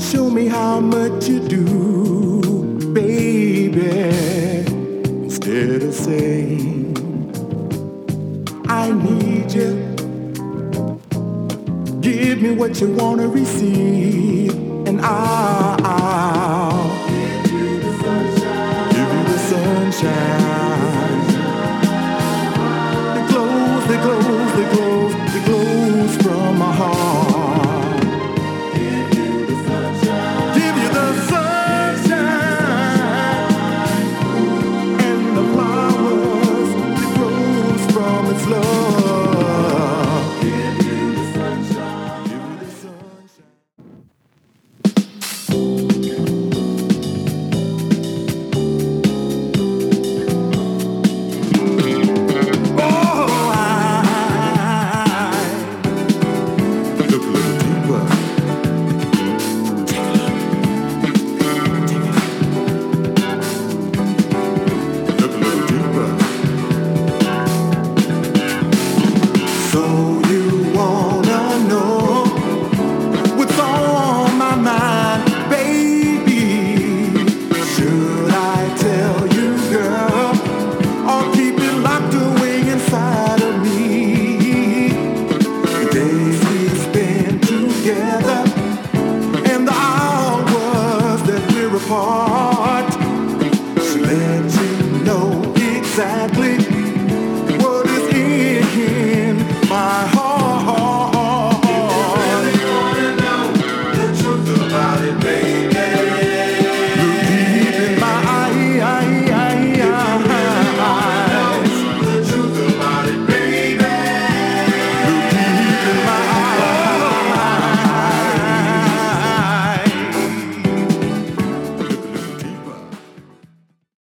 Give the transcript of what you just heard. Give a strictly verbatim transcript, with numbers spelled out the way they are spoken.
Show me how much you do, baby. Instead of saying, I need you, give me what you want to receive, and I'll give you the sunshine. Give you the sunshine. The glows, the glows, the glows, the glows from my heart. Give you the sunshine. Give you the sunshine. And the flowers that grows from its love. Give you the sunshine. Give you the sunshine. Apart, so let you know exactly